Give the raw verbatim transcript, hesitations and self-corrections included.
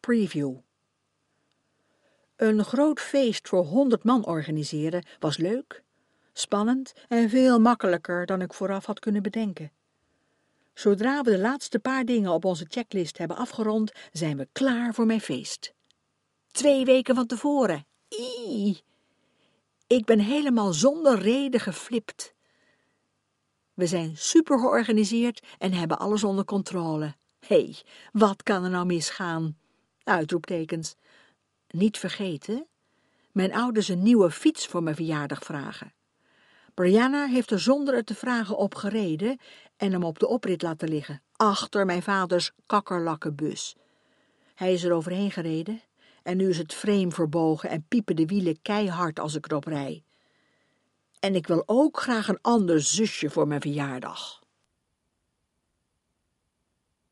preview. Een groot feest voor honderd man organiseren was leuk, spannend en veel makkelijker dan ik vooraf had kunnen bedenken. Zodra we de laatste paar dingen op onze checklist hebben afgerond, zijn we klaar voor mijn feest. Twee weken van tevoren. Ie! Ik ben helemaal zonder reden geflipt. We zijn super georganiseerd en hebben alles onder controle. Hé, hey, wat kan er nou misgaan? Uitroeptekens. Niet vergeten, mijn ouders een nieuwe fiets voor mijn verjaardag vragen. Brianna heeft er zonder het te vragen op gereden en hem op de oprit laten liggen, achter mijn vaders kakkerlakkenbus. Hij is er overheen gereden en nu is het frame verbogen en piepen de wielen keihard als ik erop rij. En ik wil ook graag een ander zusje voor mijn verjaardag.